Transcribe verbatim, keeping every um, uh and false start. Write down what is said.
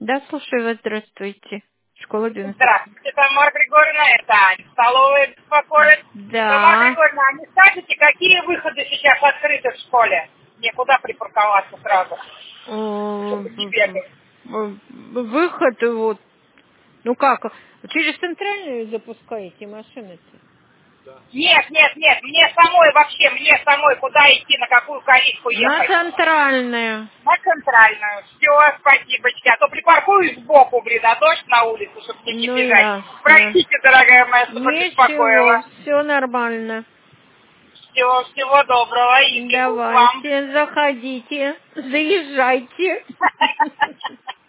Да, слушаю вас, здравствуйте. Школа двенадцать. Здравствуйте, Тамара Григорьевна, это Аня. Столовая беспокоит. Да. Тамара Григорьевна, а не скажете, какие выходы сейчас открыты в школе? Мне куда припарковаться сразу, чтобы не бегать? Выход вот. Ну как, через центральную запускаете машины-то? Нет, нет, нет, мне самой вообще, мне самой куда идти, на какую калитку На ехать? центральную. На центральную. Все, спасибочки. А то припаркуюсь сбоку, блин, а дождь на улице, чтобы мне не Ну бежать. ясно. Простите, дорогая моя, что Ничего, побеспокоила. все нормально. Всего, всего доброго и вам. Давайте, заходите, заезжайте.